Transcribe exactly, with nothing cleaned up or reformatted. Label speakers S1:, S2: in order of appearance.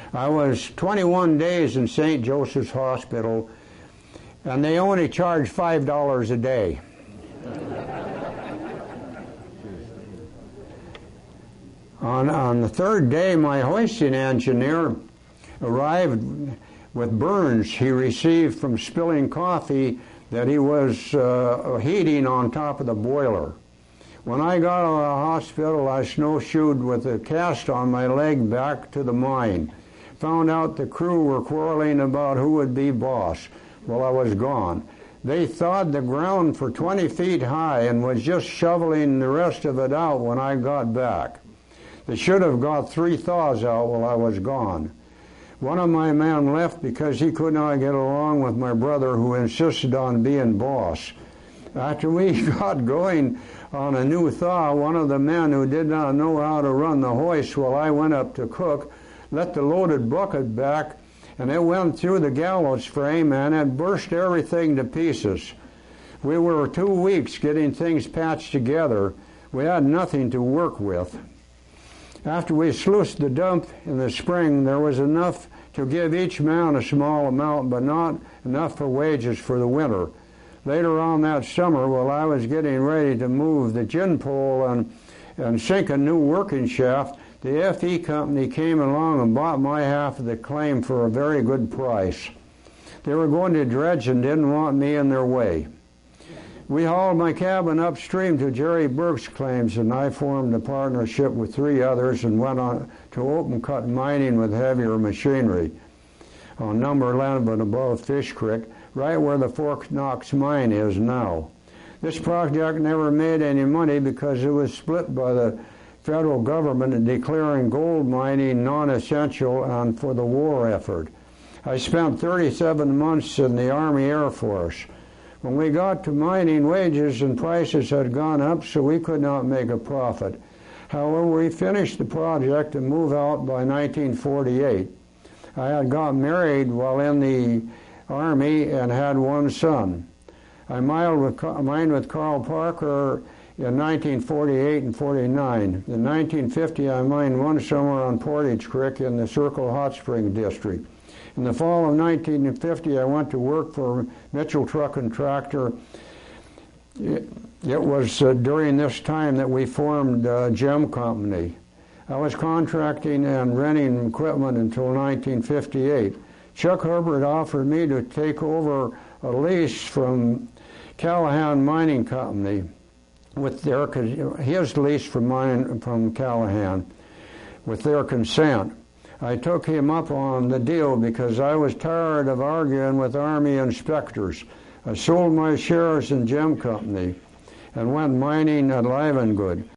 S1: I was twenty-one days in Saint Joseph's Hospital, and they only charged five dollars a day. on, on the third day, my hoisting engineer arrived with burns he received from spilling coffee that he was uh, heating on top of the boiler. When I got out of the hospital, I snowshoed with a cast on my leg back to the mine. Found out the crew were quarreling about who would be boss. Well, I was gone. They thawed the ground for twenty feet high and was just shoveling the rest of it out when I got back. They should have got three thaws out while I was gone. One of my men left because he could not get along with my brother, who insisted on being boss. After we got going on a new thaw, one of the men who did not know how to run the hoist while I went up to cook let the loaded bucket back, and it went through the gallows frame and it burst everything to pieces. We were two weeks getting things patched together. We had nothing to work with. After we sluiced the dump in the spring, there was enough to give each man a small amount, but not enough for wages for the winter. Later on that summer, while I was getting ready to move the gin pole and, and sink a new working shaft, the F E company came along and bought my half of the claim for a very good price. They were going to dredge and didn't want me in their way. We hauled my cabin upstream to Jerry Burke's claims, and I formed a partnership with three others and went on to open cut mining with heavier machinery on number eleven above Fish Creek, right where the Fort Knox mine is now. This project never made any money because it was split by the federal government in declaring gold mining non-essential and for the war effort. I spent thirty-seven months in the Army Air Force. When we got to mining, wages and prices had gone up, so we could not make a profit. However, we finished the project and moved out by nineteen forty-eight. I had got married while in the Army and had one son. I mined with, mined with Carl Parker in nineteen forty-eight and forty-nine. In nineteen fifty, I mined one summer on Portage Creek in the Circle Hot Spring District. In the fall of nineteen fifty, I went to work for Mitchell Truck and Tractor. It, it was uh, during this time that we formed uh, Gem Company. I was contracting and renting equipment until nineteen fifty-eight. Chuck Herbert offered me to take over a lease from Callahan Mining Company with their his lease from mine from Callahan with their consent. I took him up on the deal because I was tired of arguing with Army inspectors. I sold my shares in Gem Company and went mining at Livengood.